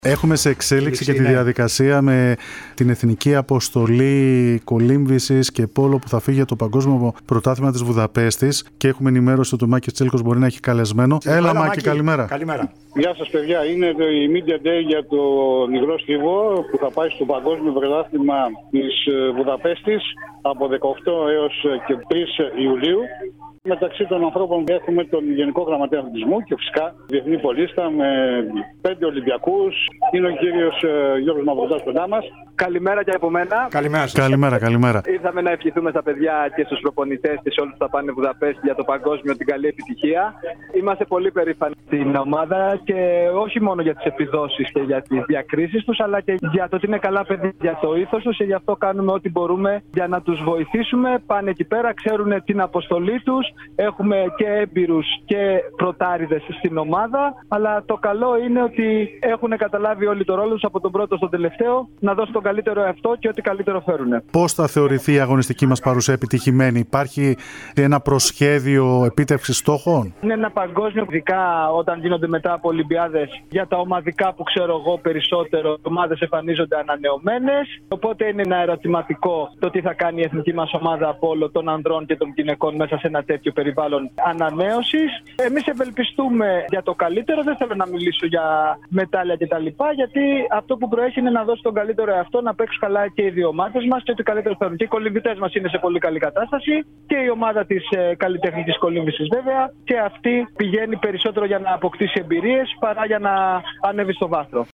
Έχουμε σε εξέλιξη και τη διαδικασία με την Εθνική Αποστολή Κολύμβησης και Πόλο που θα φύγει για το Παγκόσμιο Πρωτάθλημα της Βουδαπέστης και έχουμε ενημέρωση ότι ο Μάκης Τσέλικος μπορεί να έχει καλεσμένο. Έλα Μάκη, καλημέρα. Καλημέρα. Γεια σας παιδιά, είναι το Media Day για το Υγρό Στίβο που θα πάει στο Παγκόσμιο Πρωτάθλημα της Βουδαπέστης από 18 έως και 3 Ιουλίου. Μεταξύ των ανθρώπων έχουμε τον Γενικό Γραμματέα Αθλητισμού και φυσικά διεθνή πολίστα με 5 Ολυμπιακούς. Είναι ο κύριος Γιώργος Μαυροδάς κοντά μας. Καλημέρα και από μένα. Καλημέρα σας. Καλημέρα. Ήρθαμε να ευχηθούμε στα παιδιά και στους προπονητές και σε όλους που θα πάνε Βουδαπέστη για το παγκόσμιο την καλή επιτυχία. Είμαστε πολύ περήφανοι στην ομάδα και όχι μόνο για τις επιδόσεις και για τις διακρίσεις τους, αλλά και για το ότι είναι καλά παιδιά, για το ήθος τους και γι' αυτό κάνουμε ό,τι μπορούμε για να τους βοηθήσουμε. Πάνε εκεί πέρα, ξέρουν την αποστολή τους. Έχουμε και έμπειρους και πρωτάριδες στην ομάδα, αλλά το καλό είναι ότι έχουν καταλάβει όλοι το ρόλο τους από τον πρώτο στον τελευταίο να δώσουν τον καλύτερο εαυτό και ό,τι καλύτερο φέρουν. Πώς θα θεωρηθεί η αγωνιστική μας παρουσία επιτυχημένη? Υπάρχει ένα προσχέδιο επίτευξης στόχων? Είναι ένα παγκόσμιο, ειδικά όταν γίνονται μετά από Ολυμπιάδες, για τα ομαδικά που ξέρω εγώ περισσότερο, οι ομάδες εμφανίζονται ανανεωμένες. Οπότε είναι ένα ερωτηματικό το τι θα κάνει η εθνική μας ομάδα από όλο των ανδρών και των γυναικών μέσα σε ένα τέτοιο περιβάλλον ανανέωσης. Εμείς ευελπιστούμε για το καλύτερο. Δεν θέλω να μιλήσω για μετάλλια κτλ. Γιατί αυτό που προέχει είναι να δώσει τον καλύτερο εαυτό, να παίξουν καλά και οι δύο ομάδες μας και ότι καλύτερο φέρουν. Και οι κολυμβητές μας είναι σε πολύ καλή κατάσταση και η ομάδα της καλλιτεχνικής κολύμβησης βέβαια. Και αυτή πηγαίνει περισσότερο για να αποκτήσει εμπειρίες παρά για να ανέβει στο βάθρο.